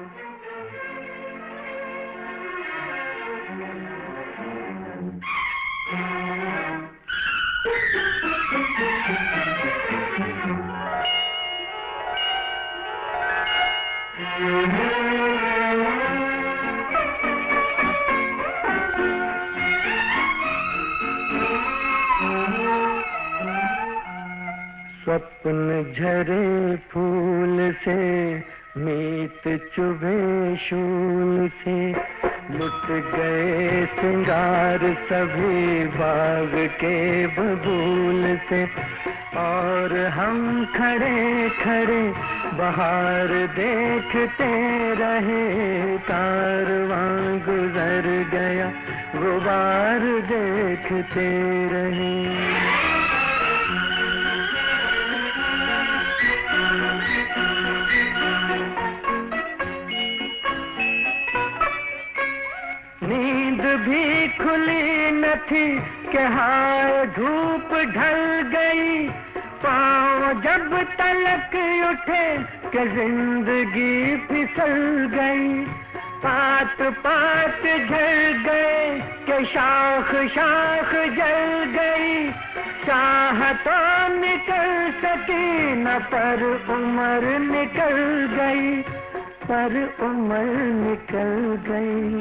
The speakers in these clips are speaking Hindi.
स्वप्न झरे फूल से, मीत चुभे शूल से, लुट गए सिंगार सभी बाग के बबूल से। और हम खड़े खड़े बाहर देखते रहे, कारवां गुजर गया गुबार देखते रहे। नींद भी खुली न थी कि हाय धूप ढल गई, पाँव जब तलक उठे कि जिंदगी फिसल गई। पात पात झड़ गए कि शाख शाख जल गई, चाह तो निकल सकी न पर उम्र निकल गई, पर उम्र निकल गई।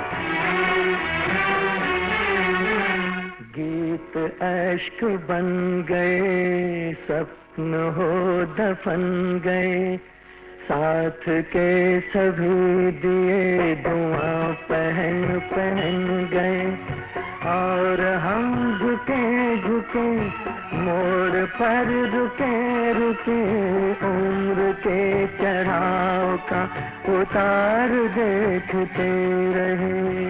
गीत अश्क बन गए, स्वप्न हो दफन गए, साथ के सभी दिए धुआं पहन पहन गए। और हम झुके झुके मोड़ पर रुके रुके, उम्र के चढ़ाव का उतार देखते रहे।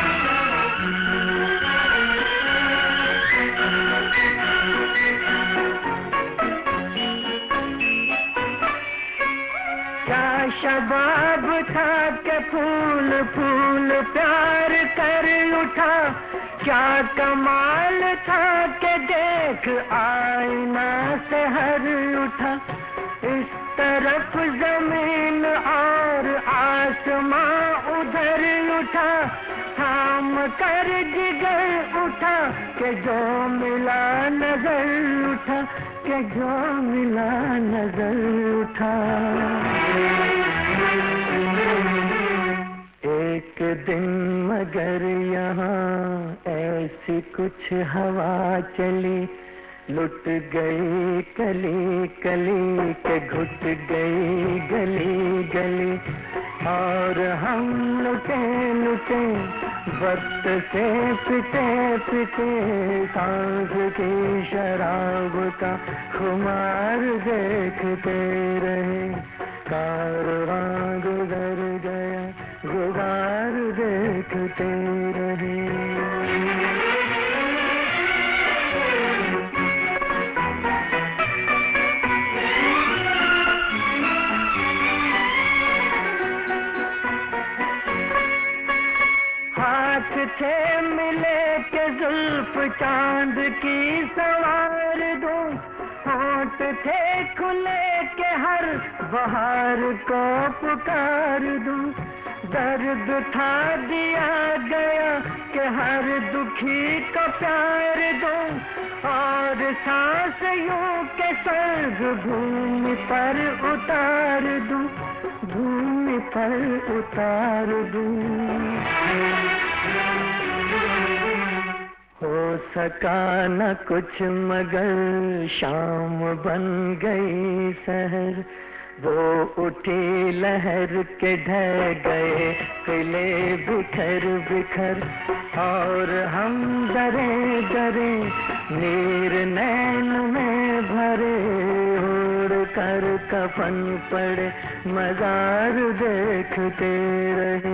क्या शबाब था कि फूल फूल प्यार कर उठा, क्या कमाल था कि देख आईना से हर उठा। इस तरफ जमीन और आसमां उधर उठा, थाम कर जिगर उठा कि जो मिला नजर उठा, कि जो मिला नजर उठा। एक दिन मगर यहाँ ऐसी कुछ हवा चली, लुट गई कली कली के घुट गई गली गली। और हम लुटे लुटे वक्त से पिटे पिटे, सांस की शराब का खुमार देखते रहे। कारवां गुजर गया गुबार देखते रहे। हाथ थे मिले के जुल्फ चांद की सवार दो, होंठ थे खुले के हर बहार को पुकार दूं। दर्द था दिया गया कि हर दुखी को प्यार दूं, और सांस यूं के स्वर्ग भूमि पर उतार दूं, भूमि पर उतार दूं। हो सका न कुछ मगर शाम बन गई शहर, वो उठी लहर के ढह गए किले बिखर बिखर। और हम डरे डरे नीर नैन में भरे, उड़ कर कफन पड़े मजार देखते रहे।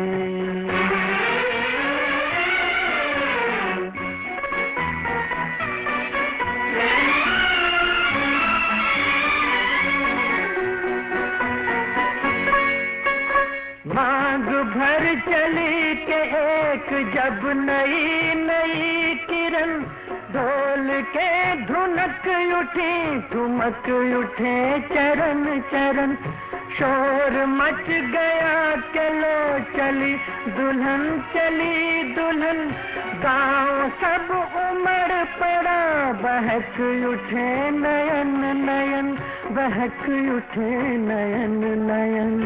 मांग भर चली के एक जब नई नई किरण, ढोल के धुनक उठी ठुमक उठे चरण चरण, शोर मच गया के लो चली दुल्हन, गाँव सब उमड़ पड़ा, बहक उठे नयन नयन, बहक उठे नयन नयन।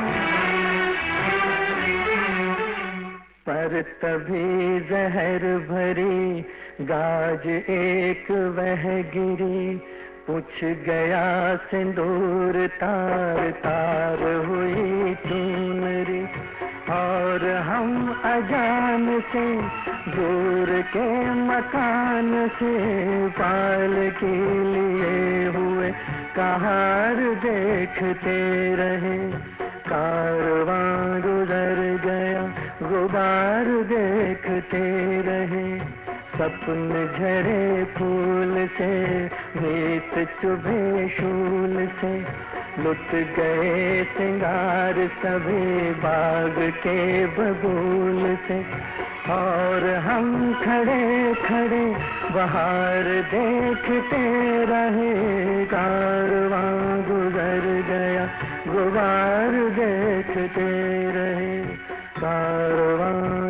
पर तभी जहर भरी गाज एक वह गिरी, पूछ गया सिंदूर तार तार हुई चुनरी, और हम अजान से दूर के मकान से पाल के लिए हुए कहार देखते रहे। कारवां गुजर गया गुबार देखते रहे, सपन झरे फूल से रेत चुभे शूल से, लुट गए सिंगार सभी बाग के बबूल से, और हम खड़े खड़े बहार देखते रहे। कारवां गुजर गया गुबार देखते रहे, कारवां